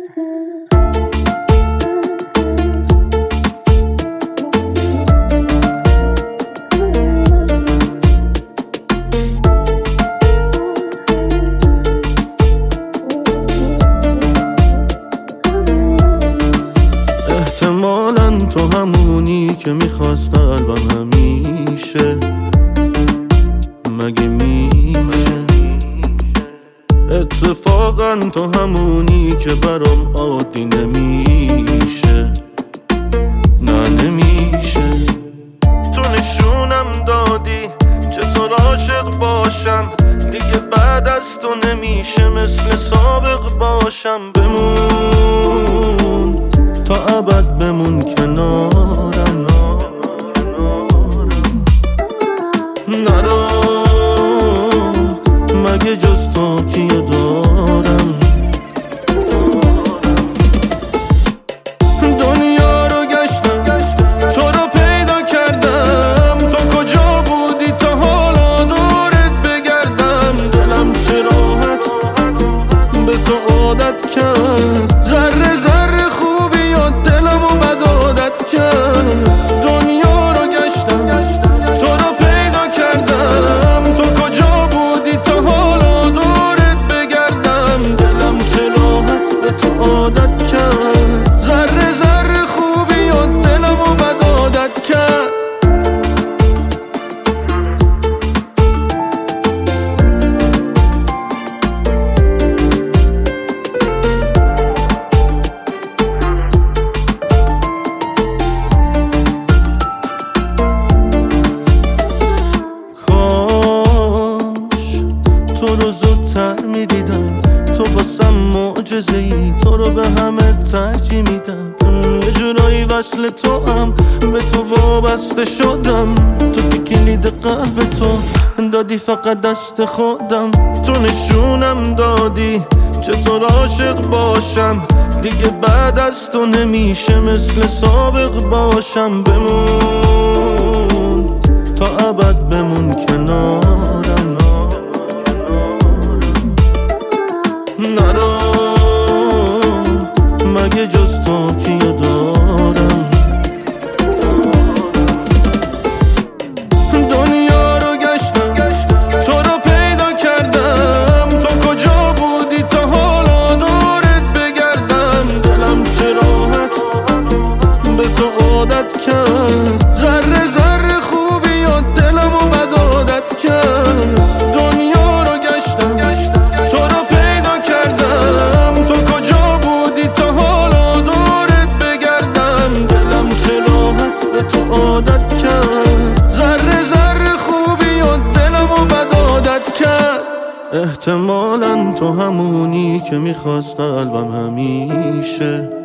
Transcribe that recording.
احتمالاً تو همونی که میخواست قلبم همیشه، مگه میشه؟ اتفاقاً تو همونی که برام عادی نمیشه، نه نمیشه. تو نشونم دادی چطور عاشق باشم، دیگه بعد از تو نمیشه مثل سابق باشم. بمون تا ابد، بمون کنارم، نرو مگه جز تو کیو دارم. دنیا رو گشتم تو رو پیدا کردم، تو کجا بودی تا حالا دورت بگردم. دلم چه راحت به تو عادت کرد، ذره ذره خوبی و دلمو بد عادت کرد. دنیا رو گشتم تو رو پیدا کردم، تو کجا بودی تا حالا دورت بگردم. دلم چه راحت به تو عادت کرد، ذره ذره خوبی و دلمو بد عادت کرد. تو رو زودتر میدیدم، تو واسم معجزه‌ای، تو رو به همه ترجیح میدم. یه جورایی وصل تو هم به تو وابسته شدم. تو که کلید قلب تو دادی فقط دست خودم. تو نشونم دادی چطور عاشق باشم، دیگه بعد از تو نمیشه مثل سابق باشم. بمون تا ابد، بمون کنارم، نرو مگه جز تو کیو دارم. دنیا رو گشتم تو رو پیدا کردم، تو کجا بودی تا حالا دورت بگردم. دلم چه راحت به تو عادت کرد، ذره ذره خوبی و دلمو بد عادت کرد. دنیا رو گشتم تو رو پیدا کردم، تو کجا بودی تا حالا دورت بگردم. دلم چه راحت به تو عادت کرد، ذره ذره خوبی و دلمو بد عادت کرد. احتمالاً تو همونی که میخواست قلبم همیشه،